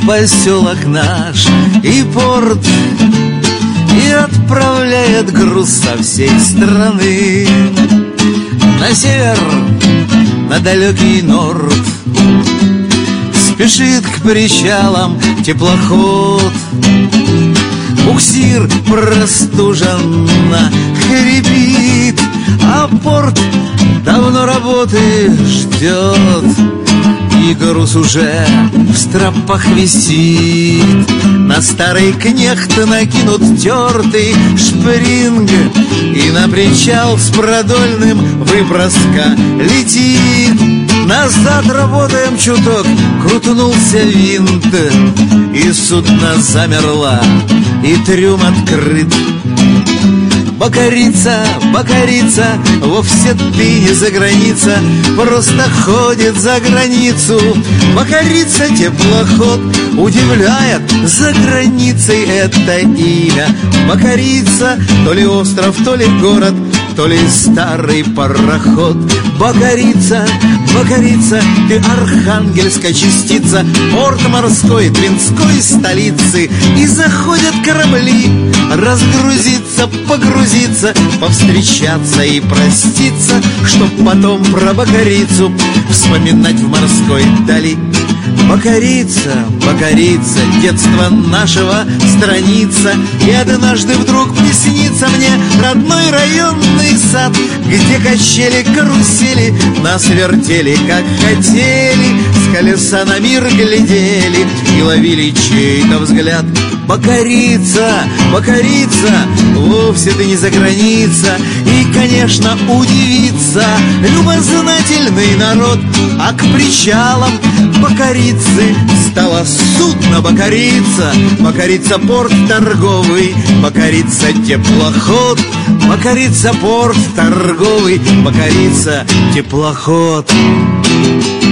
поселок наш и порт, и отправляет груз со всей страны на север, на далекий норд. Спешит к причалам теплоход, буксир простуженно хрипит, а порт давно работы ждет, и груз уже в стропах висит. На старый кнехт накинут тертый шпринг, и на причал с продольным выброска летит. Назад работаем чуток, крутнулся винт, и судно замерло, и трюм открыт. Бакарица, бакарица, вовсе ты не за граница, просто ходит за границу. Бакарица теплоход удивляет за границей это имя. Бакарица, то ли остров, то ли город, то ли старый пароход. Бакарица, бакарица, ты архангельская частица, порт морской Твинской столицы. И заходят корабли разгрузиться, погрузиться, повстречаться и проститься, чтоб потом про Бакарицу вспоминать в морской дали. Бакарица, бакарица, детство нашего страница, и однажды вдруг приснится мне родной районный сад, где качели, карусели нас вертели, как хотели, с колеса на мир глядели и ловили чей-то взгляд. Бакарица, бакарица, вовсе ты не за граница, и, конечно, удивится любознательный народ. А к причалам Бакарицы стало судно Бакарица. Бакарица порт торговый, Бакарица теплоход. Бакарица порт торговый, Бакарица теплоход.